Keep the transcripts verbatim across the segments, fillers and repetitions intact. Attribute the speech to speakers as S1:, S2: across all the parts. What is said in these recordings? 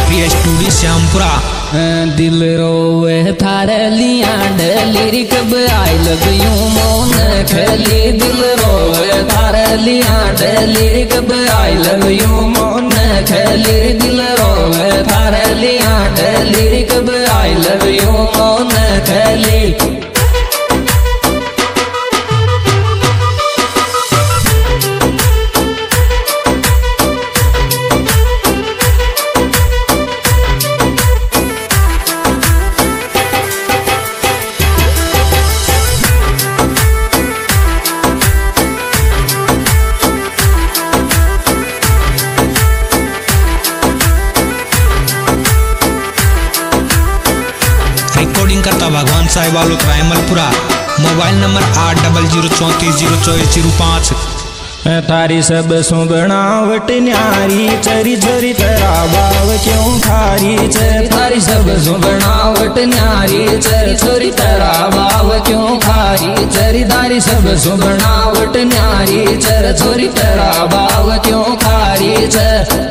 S1: प्रिय स्टूडियो श्यामपुरा।
S2: दिल रोवे थारे लिया डली कब आई लव यू मोन खली। दिल रोवे थारे लिया डली कब आई लव यू मोन खली। दिल रोवे थारे लिया डली कब आई लव यू मोन खली।
S1: रिकॉर्डिंग करता भगवान साहिब वालों रायमलपुरा। मोबाइल नंबर आठ डबल जीरो चौंतीस जीरो चौबीस जीरो पाँच।
S3: थारी सब सुबनावट न्यारी चरी चरी तेरा भाव क्यों खारी चर।
S2: थारी सब सुबनावट न्यारी चरी चरी तेरा भाव क्यों खारी चरी। थारी सब सुबनावट न्यारी चर चोरी तेरा भाव क्यों खारी चर।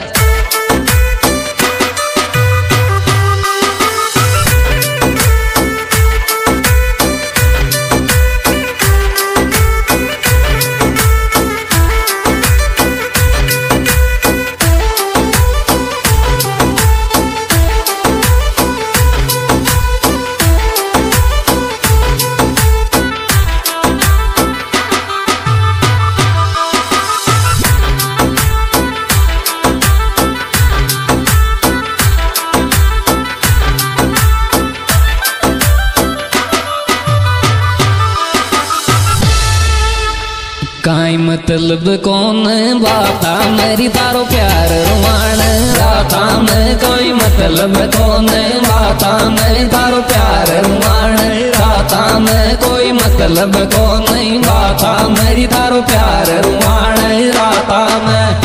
S2: काई मतलब कौन बाता मेरी तारो प्यार रुमान राता में। कोई मतलब कौन बाता मेरी तारो प्यार रुमान राता में। कोई मतलब कौन बाता मेरी तारो प्यार रुमान राता में।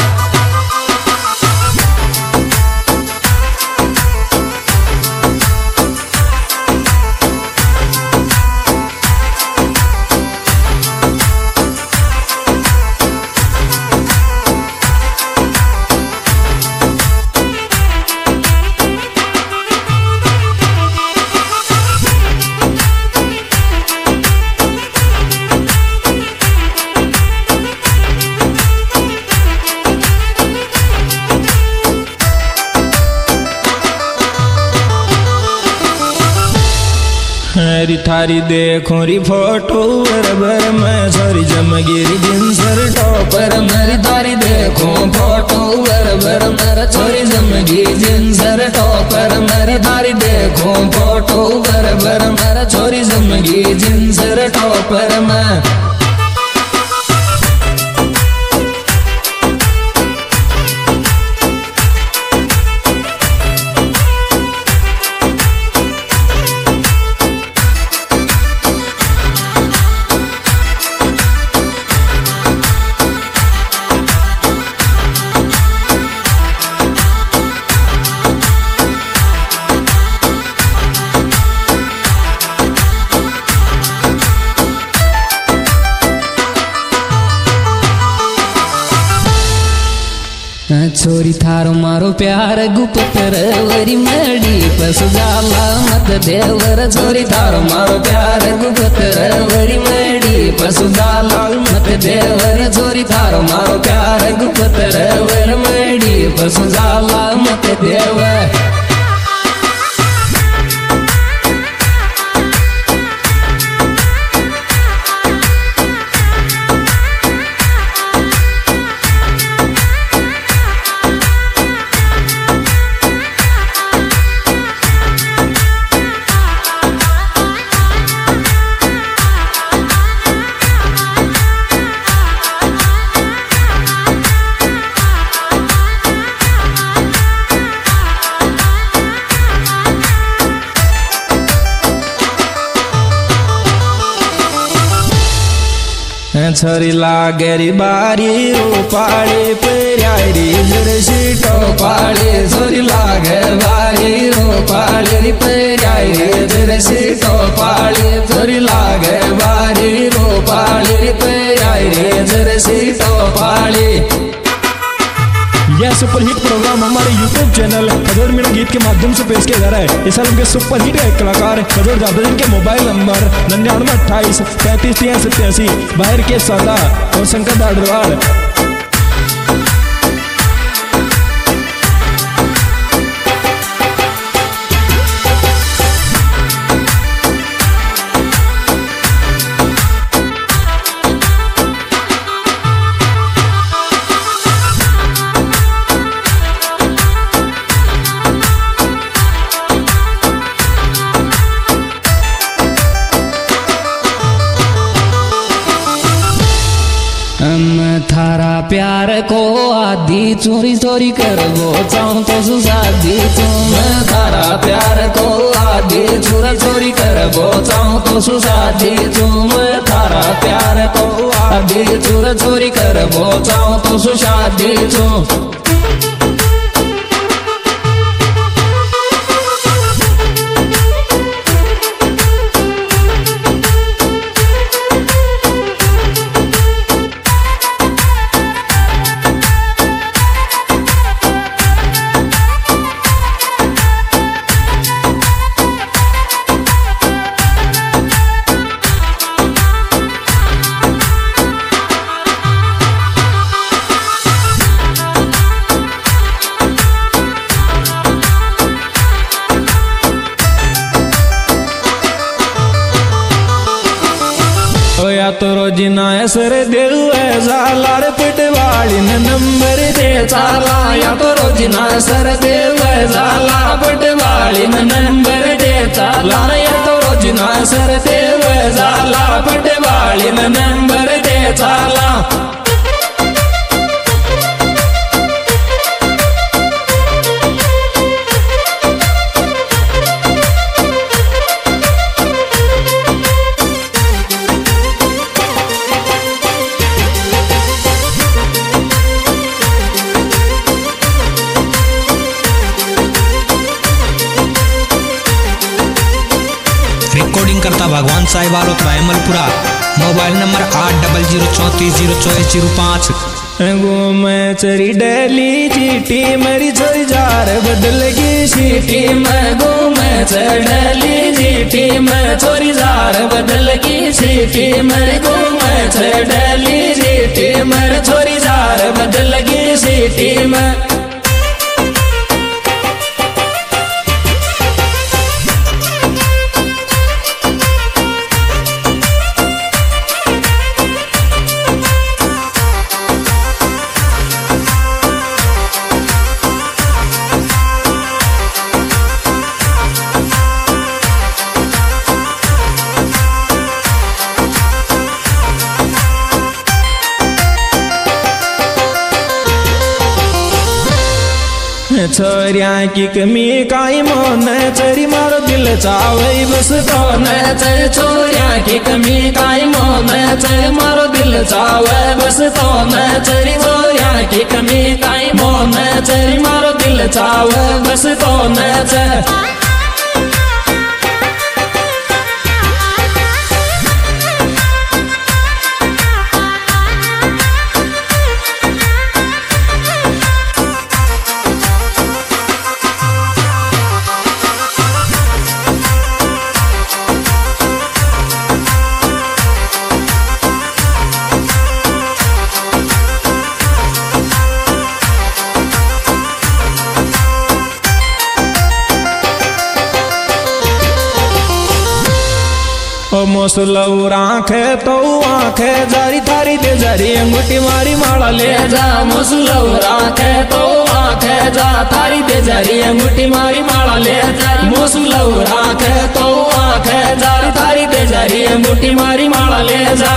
S3: हरी थारी देखो री फोटो बरबर में सरी जमगिरी जिनसर
S2: टॉपर मेरी थारी देखो फोटो बरबर मेरा छोरी जमगी जिनसर टॉपर मेरी थारी देखो फोटो बरबर मेरा छोरी जमगी जिनसर टॉपर में। छोरी थारो मारो प्यार गुप्तर वरी मड़ी पसुजाला मत देवर। छोरी थारो मारो प्यार गुप्तर वरी मड़ी पसुजाला मत देवर। छोरी थारो मारो प्यार गुप्तर वर मड़ी पसुजाला मत देवर।
S3: छरी लागरी बारी रूपाड़ी पेरी जरसी
S2: टोपाड़ी छोरी लागे बारी रूपाड़ी पेरी जरसी टोपाड़ी छोरी लागे बारी रूपाड़ी पेरी जरसी टोपाड़ी।
S3: सुपरहिट प्रोग्राम हमारे यूट्यूब चैनल खजोर मीणा गीत के माध्यम से पेश किया जा रहा है। इस एल्बम के सुपरहिट गायक कलाकार खजोर जादव, जिनके मोबाइल नंबर निन्यानवे अट्ठाईस पैंतीस तिरसठ सत्यासी, बाहर के सौदा और शंकर दाड़वाल।
S2: हम थारा प्यार को आधी चोरी चोरी करबो चाहूं तो सुसादी तुम। थारा प्यार को आधी चोरी चोरी करबो चाहूं तो सुसादी तुम। थारा प्यार को आधी चोरी चोरी करबो चाहूं तो सुसादी तुम।
S3: या तो रोजिना सर देव लाड़ पटवाली ने नंबर दे चाला।
S2: या तो रोजिना सर देव लाड़ पटवाली ने नंबर दे चाला। या तो रोजिना सर देव लाड़ पटवाली ने नंबर दे चाला।
S1: रिकॉर्डिंग करता भगवान साई वालों रायमलपुरा। मोबाइल नंबर आठ डबल जीरो चौंतीस जीरो चौबीस जीरो पाँच।
S3: मैं चरी डली चीटी मेरी छोरी जार बदलगी सीटी
S2: मैं घूमे चढ़ली जीटी मैं छोरी जार बदलगी सीटी। मैं घूमे चढ़ली जीटी मैं छोरी जार बदलगी सीटी मैं।
S3: छोरिया की कमी काई मोन चरी मारो दिल चावई बस तो
S2: न चल छोरिया की कमी काई मोन चल मारो दिल चावे बस तो न चली छोरिया की कमी काई मोन चली मारो दिल चावे बस तो न चल।
S3: मोसलऊ आंखे तो आंखे जारी थारी दे जारी अंगूठी मारी माला ले
S2: जा। मोसलऊ आंखे तो आंखे जा थारी दे जारी अंगूठी मारी माला ले जा। मोसलऊ आंखे तो आंखे जारी थारी दे जारी अंगूठी मारी माला ले जा।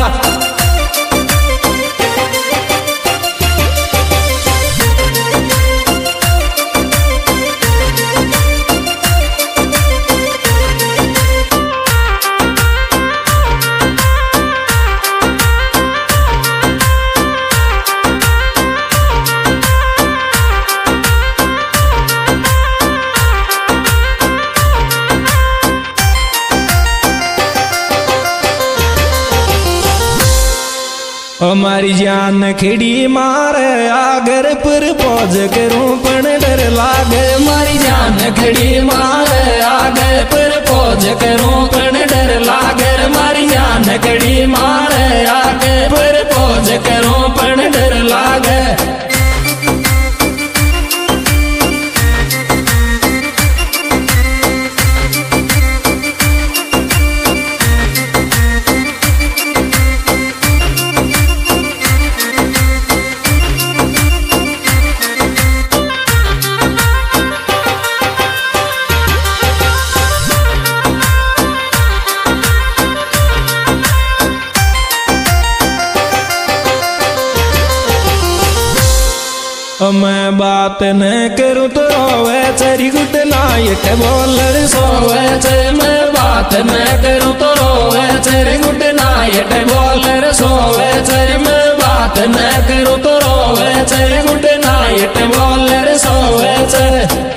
S3: हमारी जान खिड़ी मारे आगर पर पौज करूं पण डर लागे।
S2: मारी जान खड़ी मारे आगे पर पौज करूं पण डर लागे। मारी जान खड़ी मारे आगे पर पौज करूं पण डर लागे।
S3: मैं बात न करूं तो रोवे चरी गुड नाइट बोलर
S2: सोवे चे। मैं बात न करूं तो रोवे चरी गुड नाइट बोलर सोवे चे। मैं बात न करूं तो रोवे चरी गुड नाइट बोलर सोवे चे।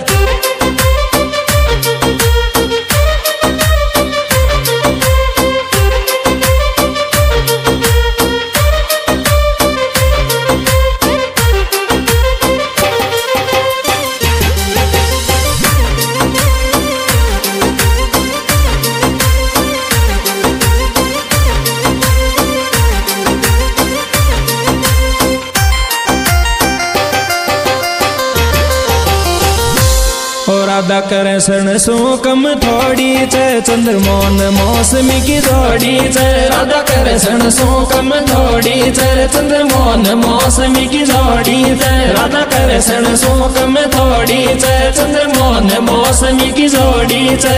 S3: राधा करे सण सो कम थोड़ी चे चंद्रमोहन मौसमी की जोड़ी चे।
S2: राधा करे सण सो कम थोड़ी चे चंद्रमोहन मौसमी की जोड़ी चे। राधा करे सण सो कम थोड़ी चे चंद्रमोहन मौसमी की जोड़ी चे।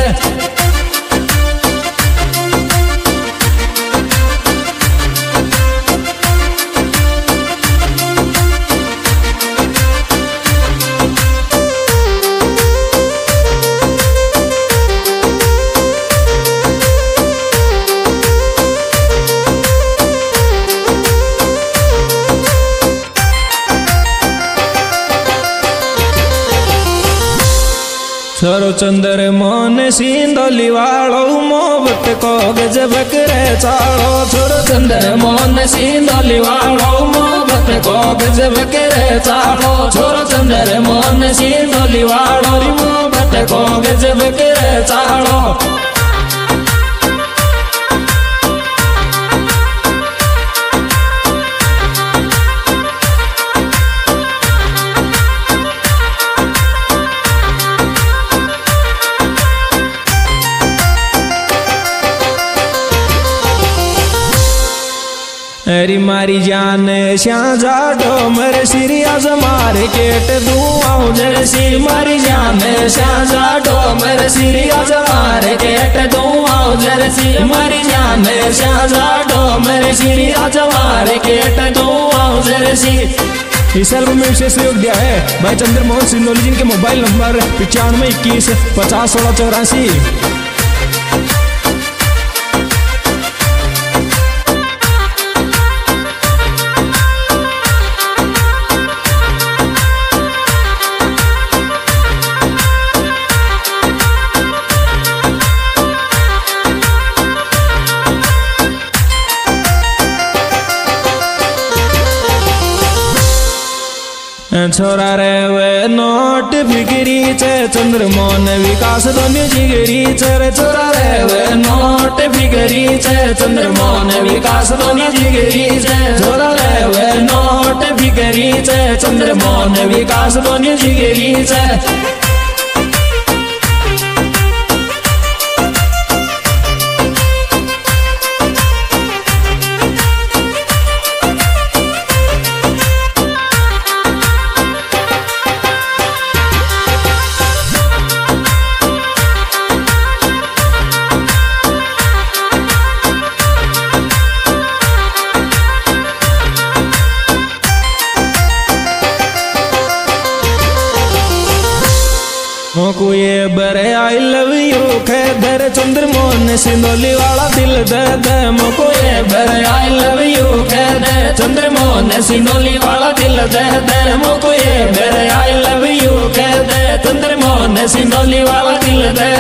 S3: छोरो चंद्र मोहन सिंदोली वालो मोहब्बत को गजब करे चालो।
S2: छोरो चंद्र मोहन सिंदोली वालो मोहब्बत को गजब करे चालो। छोरो चंद्र मोहन सिंदोली वालो मोहब्बत को गजब करे चालो।
S3: अरे मारी जान श्याम जाडो मर श्री आज मार केट दुआओ जरसी।
S2: मारी जान श्याम जाडो मर श्री आज मार केट दुआओ जरसी। मारी जान श्याम जाडो मर श्री आज मार केट दुआओ जरसी।
S3: इस एल्बम में विशेष सहयोग दिया है भाई चंद्रमोहन सिंदोली जिनके मोबाइल नंबर पचानवे इक्कीस पचास सोलह चौरासी। छोरा रे वे नोट फिगरी चे चंद्रमोहन विकास दोन्ही जिगरी चे।
S2: छोरा रे वे नोट फिगरी चे चंद्रमोहन विकास दोन्ही जिगरी चे। छोरा रे वे नोट फिगरी चे चंद्रमोहन विकास दोन्ही जिगरी चे।
S3: मोको ये बरे आई लव यू खैदर चंद्रमोहन सिंदोली वाला दिल दे दे।
S2: मोको ये बरे आई लव यू खैदर चंद्रमोहन सिंदोली वाला दिल दे दे। मोको ये बरे आई लव यू खैदर चंद्रमोहन सिंदोली वाला दिल दे